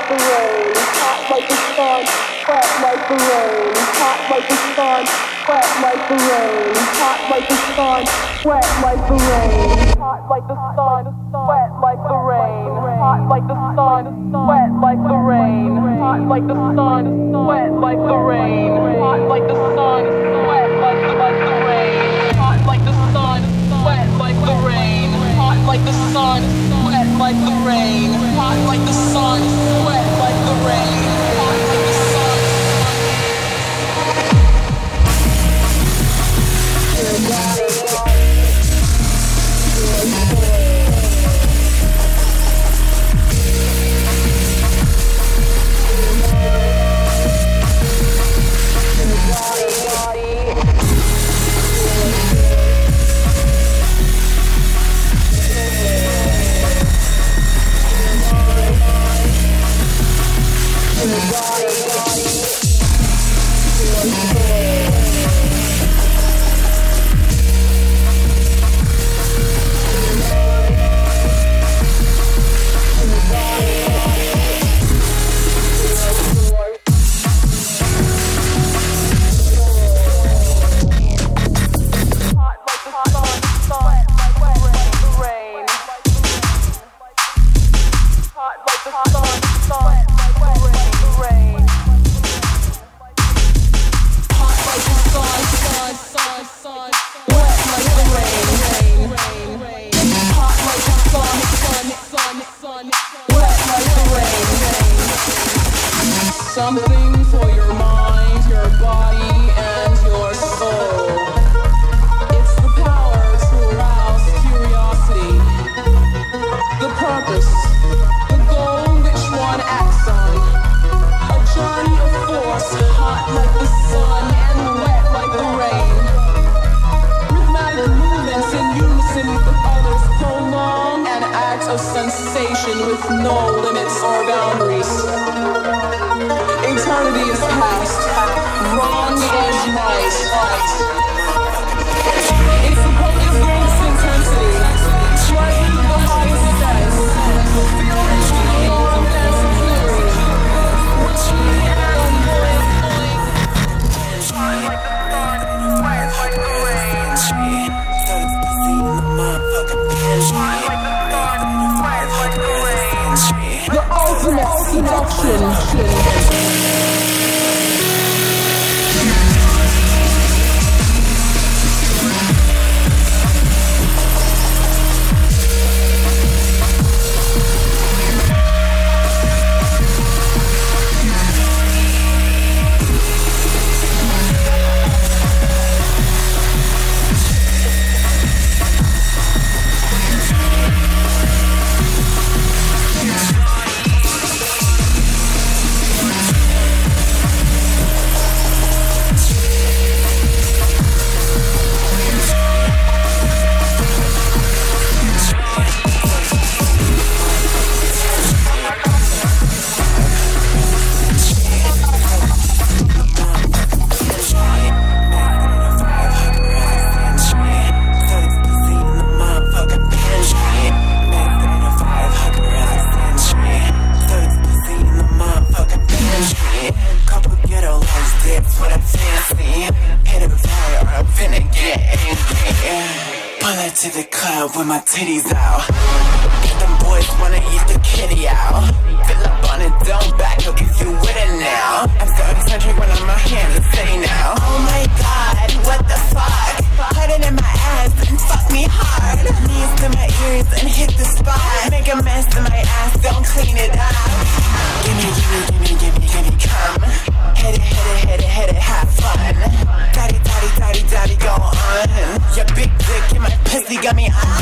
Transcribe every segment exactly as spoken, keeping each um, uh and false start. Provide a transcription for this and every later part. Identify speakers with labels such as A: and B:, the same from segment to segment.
A: the rain, hot like the sun, wet like the rain, hot like the sun, wet like the rain, hot like the sun, wet like the rain, hot like the sun, wet like the rain, hot like the sun, wet like the rain, hot like the sun, wet like the rain, hot like the sun, wet like the like the rain, hot like the sun, wet like the rain, hot like the sun, wet like the rain, hot like the sun, wet like the rain, hot like the sun. Something for your mind, your body, and your soul. It's the power to arouse curiosity. The purpose, the goal which one acts on. A journey of force, hot like the sun and wet like the rain. Rhythmic movements in unison with others prolong an act of sensation with no limits or boundaries. Eternity is past, wrong is right. It's the greatest intensity, striking the highest sense, feeling the warmth and security, wishing and knowing. Shine like the sun, white like the rain. Shine like the sun, white like the rain. The ultimate seduction.
B: To the club with my titties out. Them boys wanna eat the kitty out. Fill up on it, don't back up if you with it now. I'm so eccentric when I'm my hands are steady now. Oh my god, what the fuck? Put it in my ass and fuck me hard. Knees to my ears and hit the spot. Make a mess of my ass, don't clean it up. Gimme, gimme, gimme, gimme, gimme, come. Hit it, hit it, hit it, hit it, have fun. Daddy, daddy, daddy, daddy, go on. Your big dick in my pussy got me on.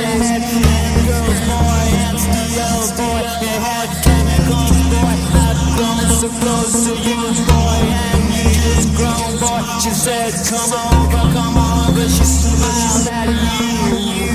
C: had girls, boy, and steals, boy. They had chemicals, boy. I've grown so close to you, boy, and you just grown, boy. She said, come over, come over. She smiled at you,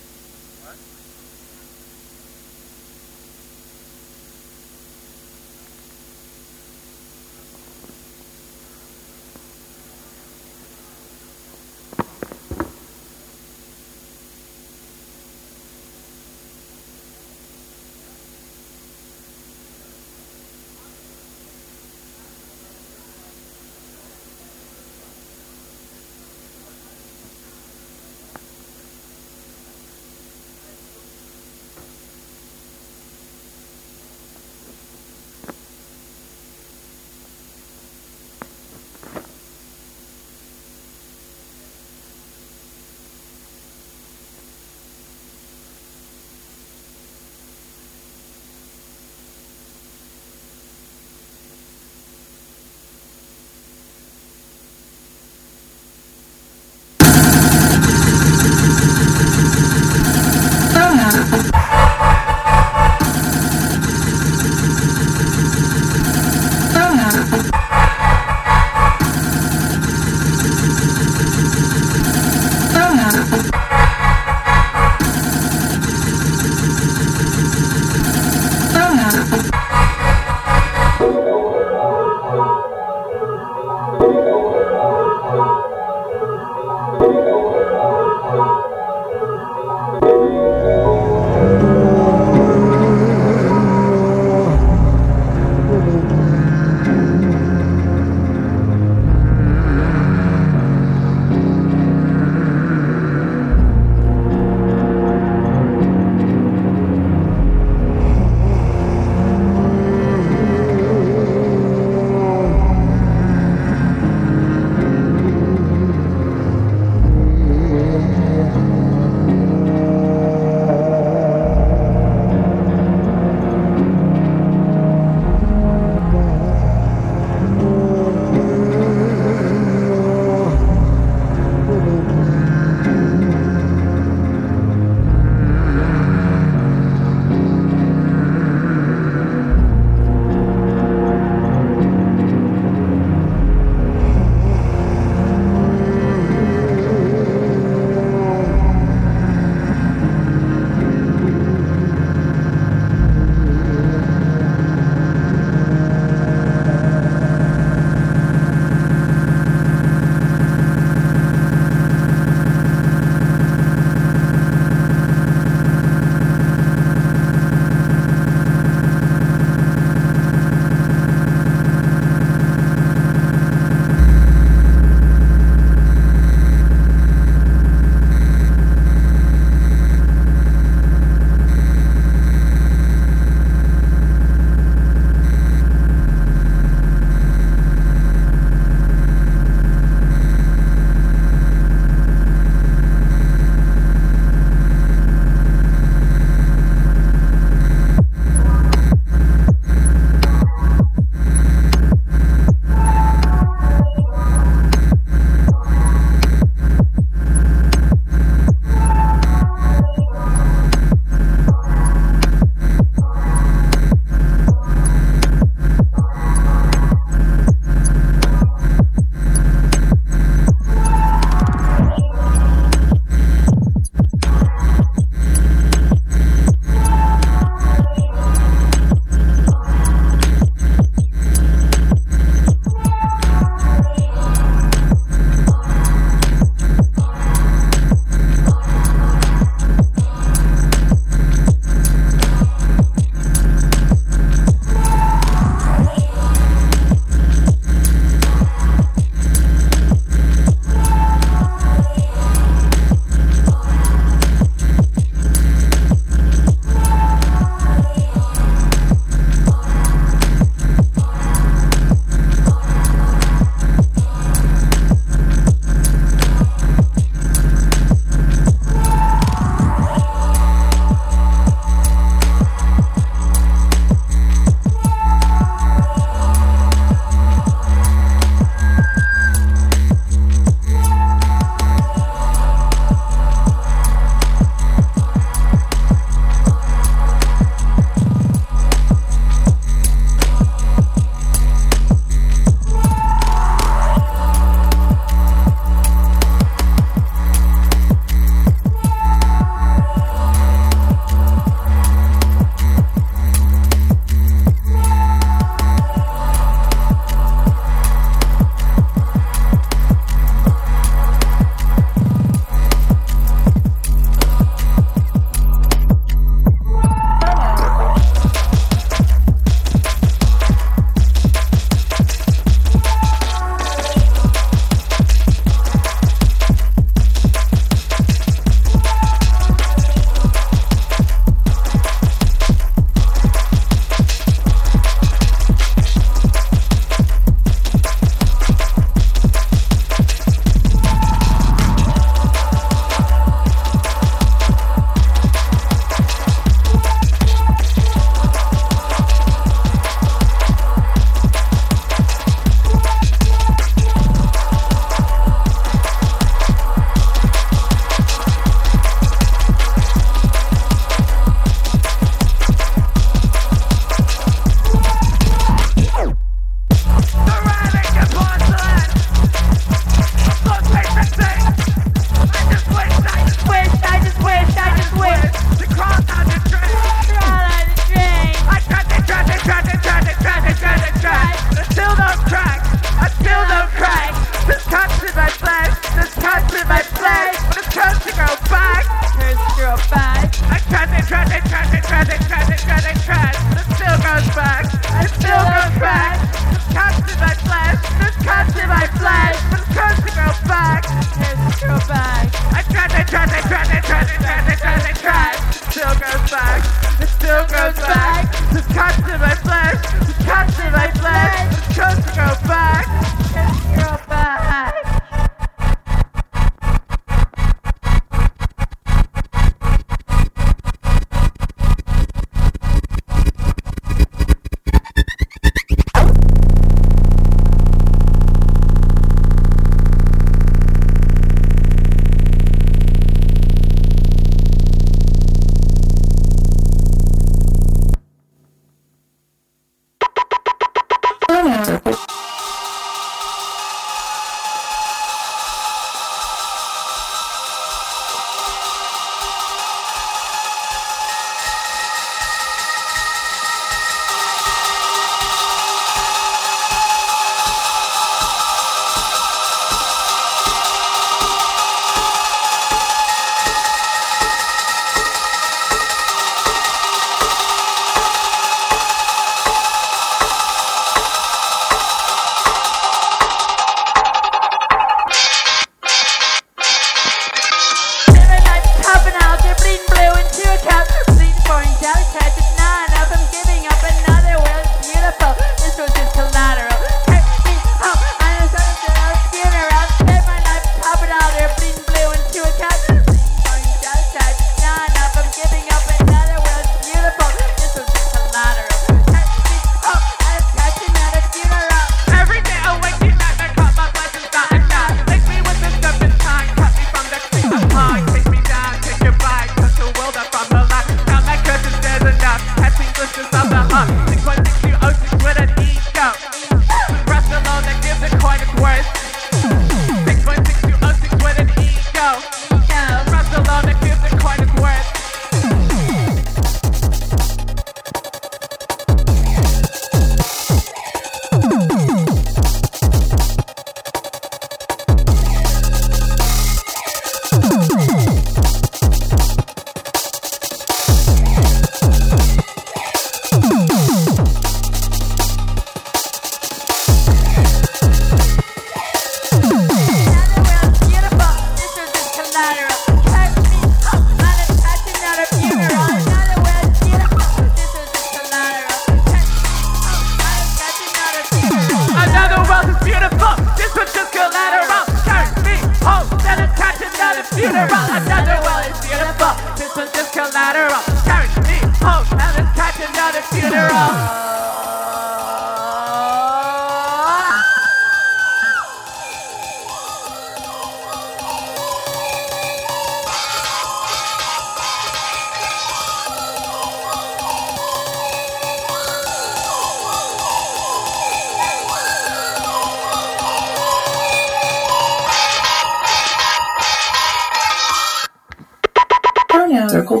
D: Circle.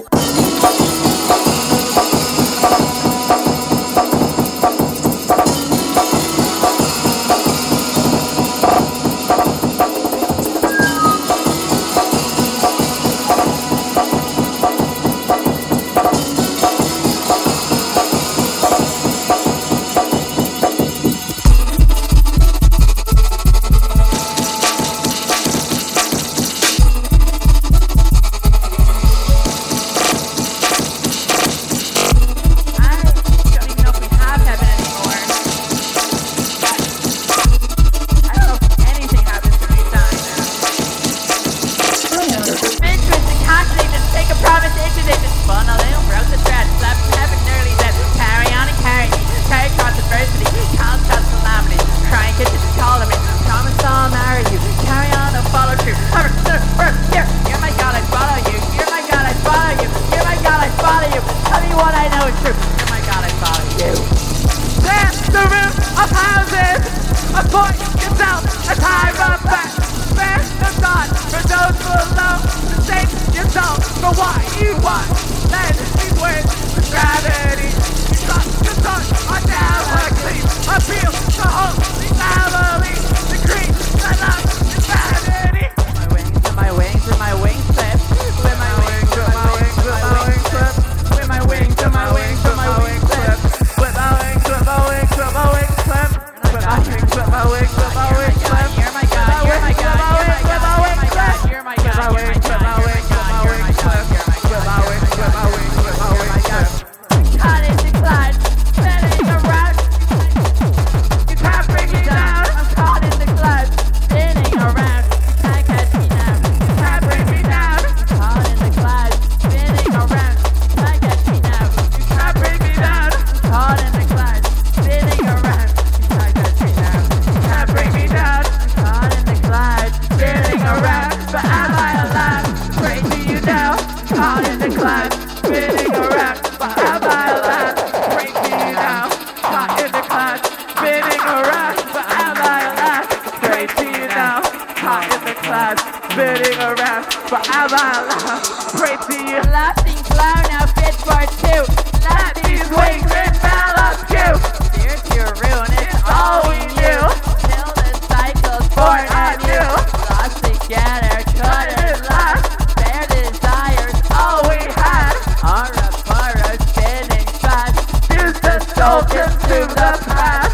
E: but am I alive? Pray to you now, caught in the clouds, spinning around, but am I alive? Pray to you now, caught in the clouds, spinning around, but am I alive? Pray to you now, caught in the clouds, spinning around, but am I alive? Pray to you. Laughing clown now fit for two. Let these wings envelop you. Dear to your ruin, it's all we knew. Till the cycle's born anew. Lost together, couldn't last. Bare desires, all we had. Aura spinning fast. Use the soul, consume the past.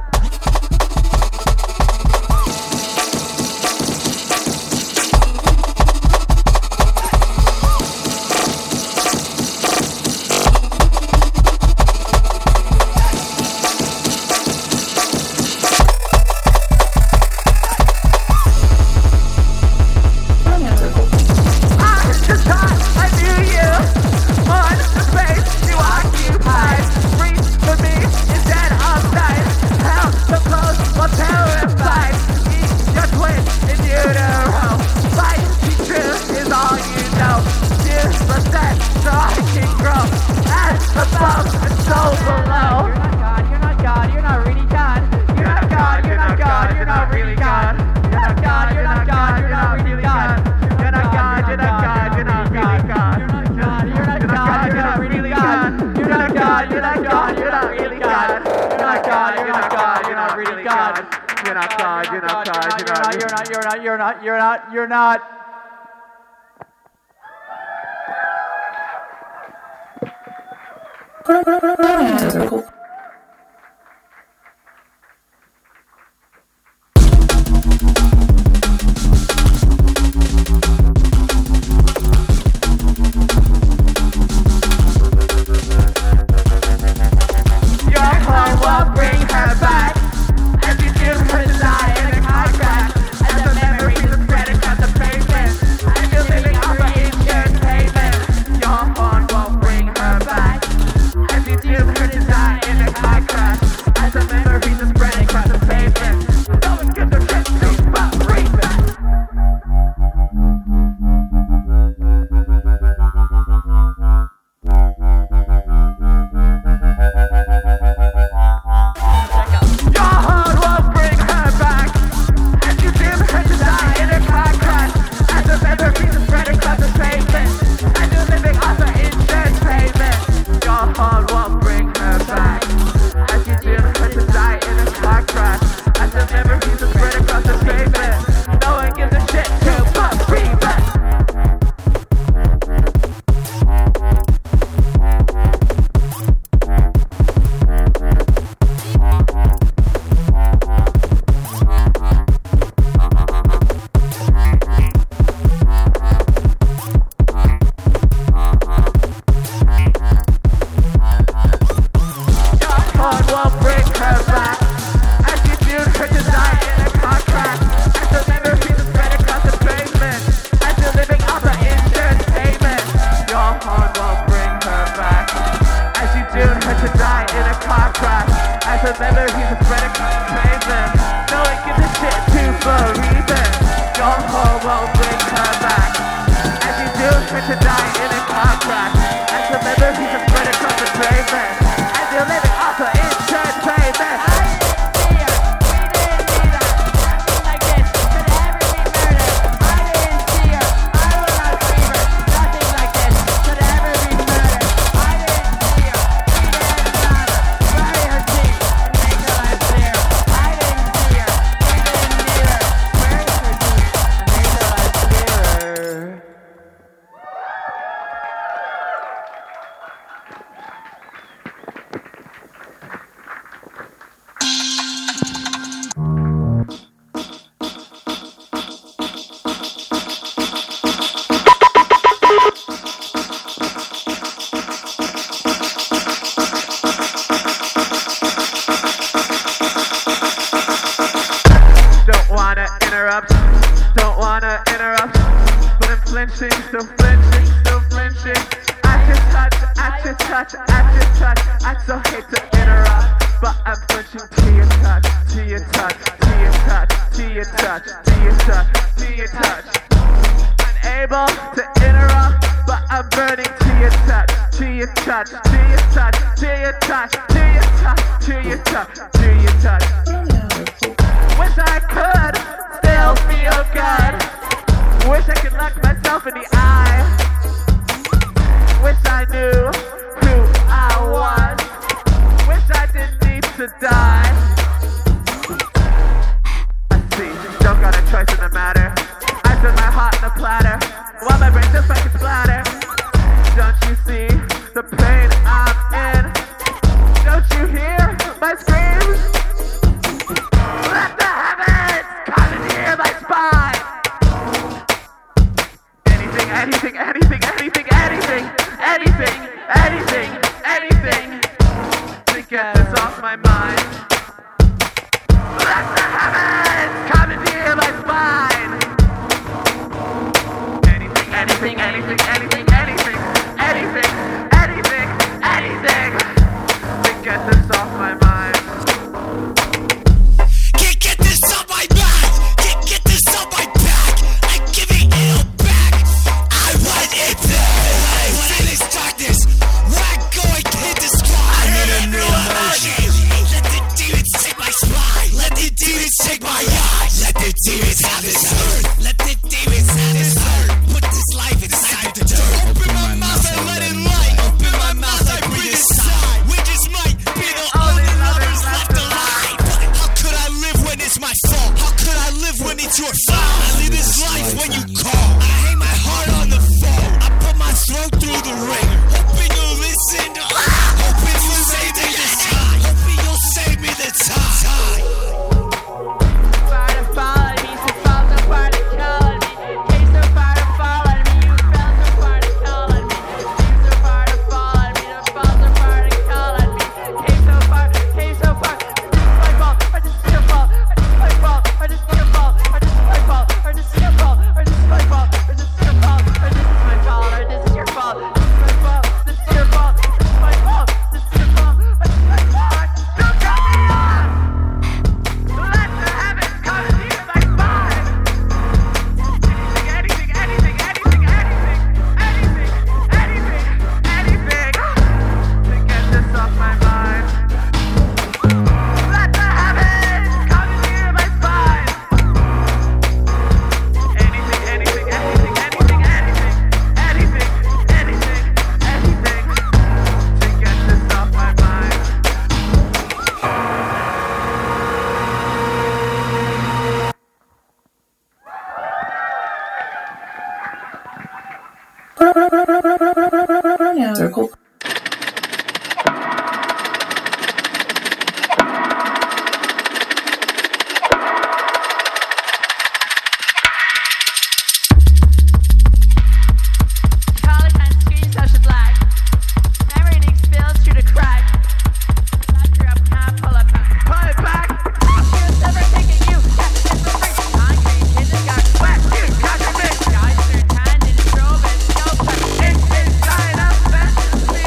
E: You're not, you're not, you're not. To your touch, to your touch, to your touch. unable to interrupt, but I'm burning to your touch, to your touch, to your touch, to your touch, to your touch, to your touch, to your touch. Wish I could still feel good. Wish I could look myself in the eye. Wish I knew who I was. Wish I didn't need to die. I see, don't got a choice in the matter. I set my heart in a platter, while my brain just like a splatter. Don't you see the pain I'm in? Don't you hear my screams? Let the heavens come and hear my spine. Anything, anything, anything, anything, anything, anything, anything, anything to get this off my mind. Let the heavens come and hear my spine. Anything, anything, anything, anything, anything, anything, anything to get this off my mind.
C: Can't get this off my mind. Can't get this off my back. I'm giving it back. I want it back. When this darkness, we're going to hit the sky. I need a new emotion. Let the demons take my spine. Let the demons take my eyes. Let the demons have this hurt. Let the demons have this hurt. Put this life inside the dirt. Open my mouth and let it light. Open my mouth, I breathe inside. Witches might be the only lovers left alive. How could I live when it's my fault? How could I live when it's your fault? I live this life when you call. I hang my heart on the phone. I put my throat through the ringer. Hoping you'll listen. Hoping you'll save me this time. Hoping you'll save me the time.
E: Far to fall on me, so fall so far to call on me. Came so far to fall on me, you fell so far to call on me. Came so far to fall on me, to fall so far to call on me. Came so far, came so far. I just see a fall, I just see a fall. I just see a fall, I just see a fall. I just see a fall, I just see a fall. I just see a fall, I just see a fall. Or this is my fault, or this is your fault. This is my fault, this is your fault. This is my fault, this is your fault. This is my fault. Don't cut me off. Let the heavens come and hear my spine. Anything, anything, anything, anything, anything, anything, anything, to get this off my mind. Let the heavens come and hear my spine. Anything, anything, anything, anything, anything, anything, anything, anything, to get this off my mind.
D: Circle.
E: Colorblind screens I should black. Everything spills through the crack. Doctor up, can't pull it back. Pull it back. Here's never taking you. Yeah, it's for free. Concrete, in the sky. West, you, contradict. Guys turn hand in a strobe and scope. It's inside of fantasy.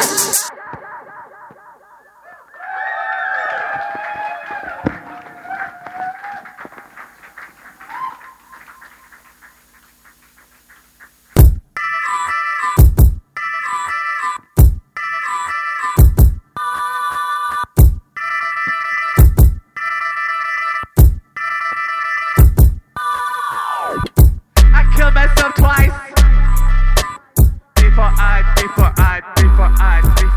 E: Killed myself twice before I, before I, before I, before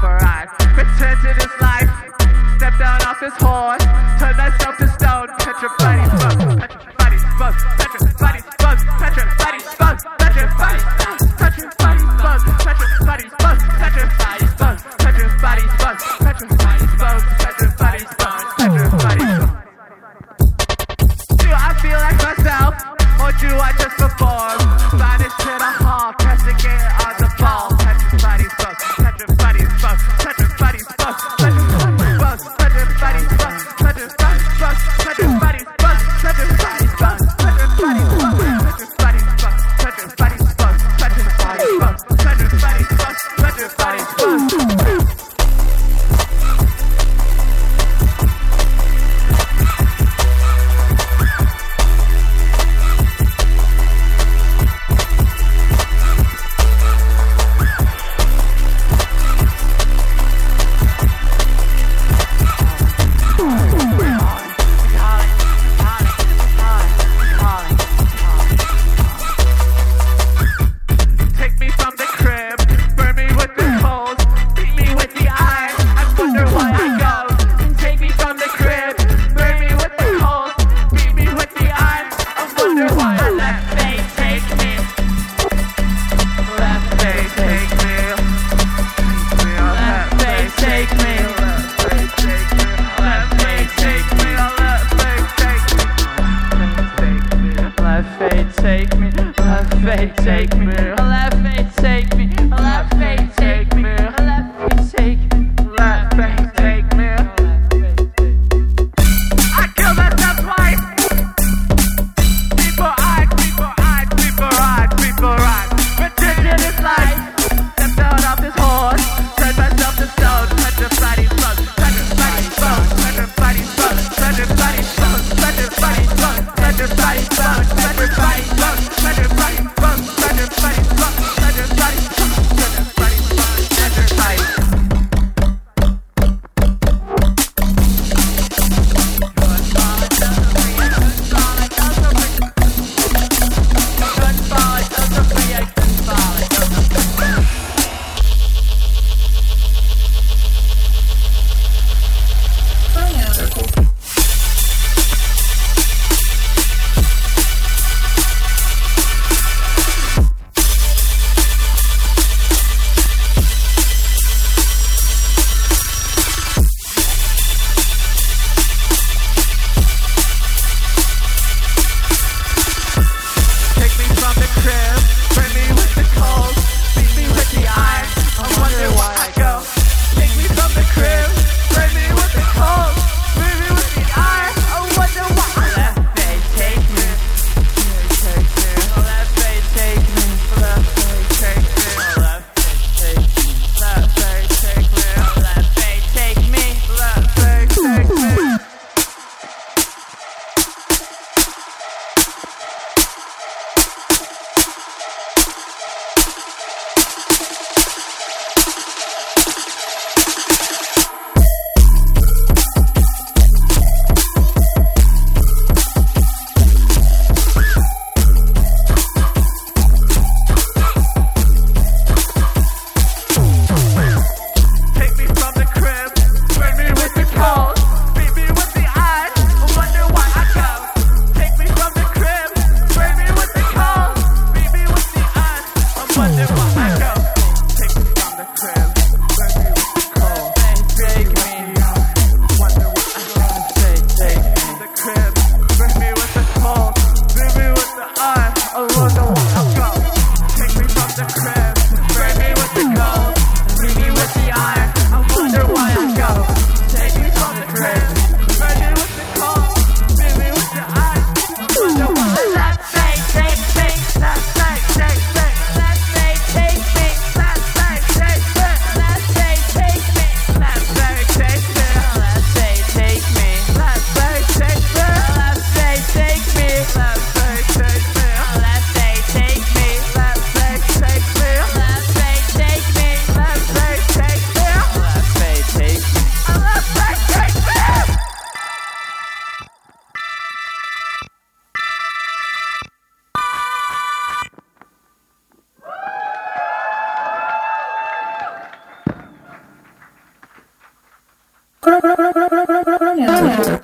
D: Pronoun